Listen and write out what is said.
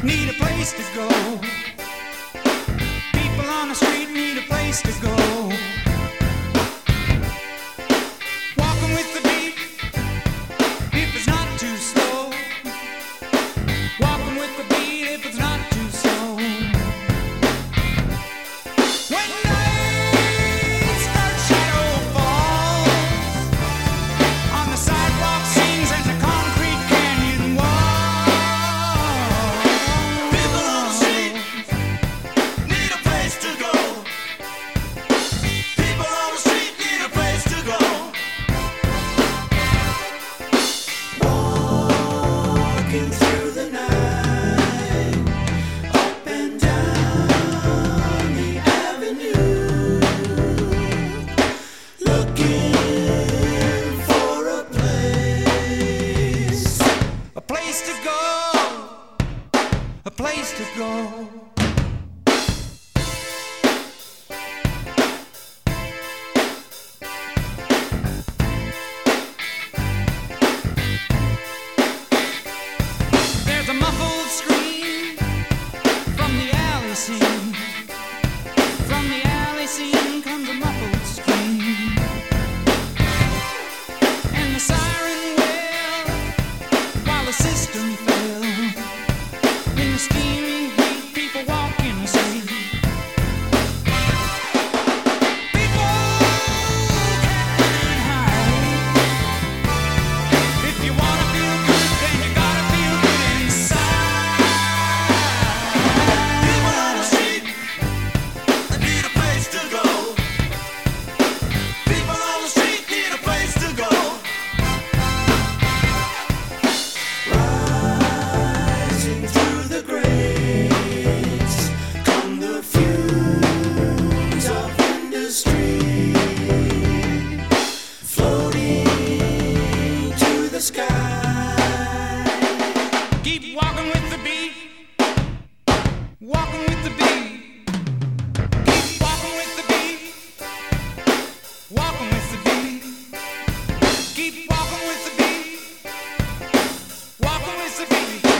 need a place to go. People on the street need a place to go. Walking with the beat, if it's not too slow. Walking with the beat, if it's not too slow. When night starts, shadow falls on the sidewalk, scenes and the concrete canyon wall. People on the street need a place to go. People on the street need a place to go. Walking through the night, up and down the avenue, looking for a place to go, a place to go. There's a muffled scream from the alley scene. From the alley scene comes a muffled scream, and the siren wail while the system fell. In the steaming heat, people walk in the street. People can't hide. If you wanna feel good, then you gotta feel good inside. People on the street need a place to go. People on the street need a place to go. Rising through the grates come the fumes of industry, floating to the sky. Keep walking with the beat, walking with the beat. Keep walking with the beat, walking with the beat. Keep walking with the beat, walking with the beat.